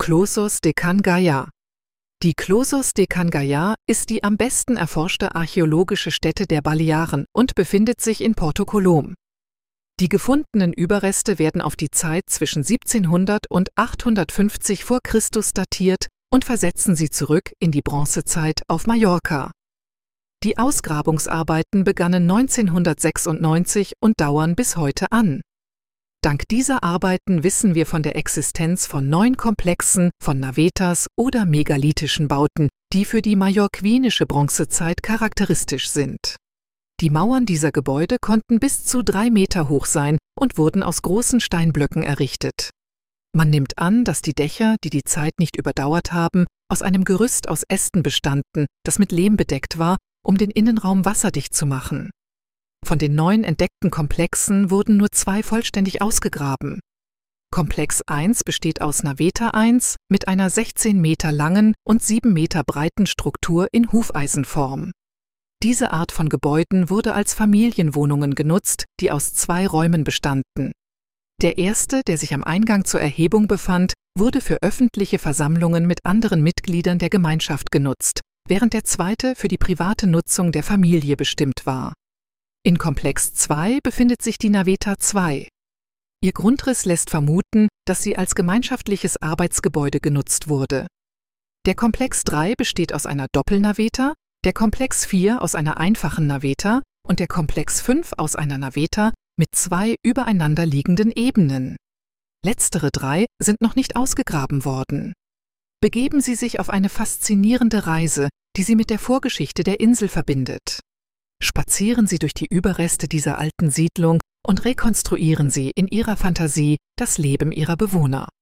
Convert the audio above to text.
Closos de Cangallar. Die Closos de Cangallar ist die am besten erforschte archäologische Stätte der Balearen und befindet sich in Porto Colom. Die gefundenen Überreste werden auf die Zeit zwischen 1700 und 850 v. Chr. Datiert und versetzen sie zurück in die Bronzezeit auf Mallorca. Die Ausgrabungsarbeiten begannen 1996 und dauern bis heute an. Dank dieser Arbeiten wissen wir von der Existenz von 9 Komplexen von Navetas oder megalithischen Bauten, die für die mallorquinische Bronzezeit charakteristisch sind. Die Mauern dieser Gebäude konnten bis zu 3 Meter hoch sein und wurden aus großen Steinblöcken errichtet. Man nimmt an, dass die Dächer, die die Zeit nicht überdauert haben, aus einem Gerüst aus Ästen bestanden, das mit Lehm bedeckt war, um den Innenraum wasserdicht zu machen. Von den 9 entdeckten Komplexen wurden nur 2 vollständig ausgegraben. Komplex 1 besteht aus Naveta 1 mit einer 16 Meter langen und 7 Meter breiten Struktur in Hufeisenform. Diese Art von Gebäuden wurde als Familienwohnungen genutzt, die aus 2 Räumen bestanden. Der erste, der sich am Eingang zur Erhebung befand, wurde für öffentliche Versammlungen mit anderen Mitgliedern der Gemeinschaft genutzt, während der zweite für die private Nutzung der Familie bestimmt war. In Komplex 2 befindet sich die Naveta 2. Ihr Grundriss lässt vermuten, dass sie als gemeinschaftliches Arbeitsgebäude genutzt wurde. Der Komplex 3 besteht aus einer Doppelnaveta, der Komplex 4 aus einer einfachen Naveta und der Komplex 5 aus einer Naveta mit 2 übereinander liegenden Ebenen. Letztere 3 sind noch nicht ausgegraben worden. Begeben Sie sich auf eine faszinierende Reise, die Sie mit der Vorgeschichte der Insel verbindet. Spazieren Sie durch die Überreste dieser alten Siedlung und rekonstruieren Sie in Ihrer Fantasie das Leben ihrer Bewohner.